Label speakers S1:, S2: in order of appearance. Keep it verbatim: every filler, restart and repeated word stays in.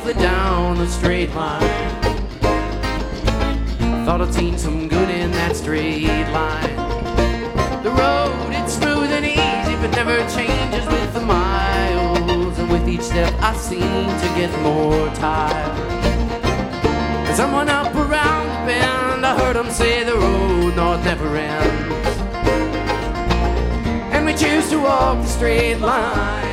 S1: safely down the straight line. Thought I'd seen some good in that straight line. The road, it's smooth and easy, but never changes with the miles. And with each step I seem to get more tired. And someone up around the bend, I heard him say the road north never ends. And we choose to walk the straight line.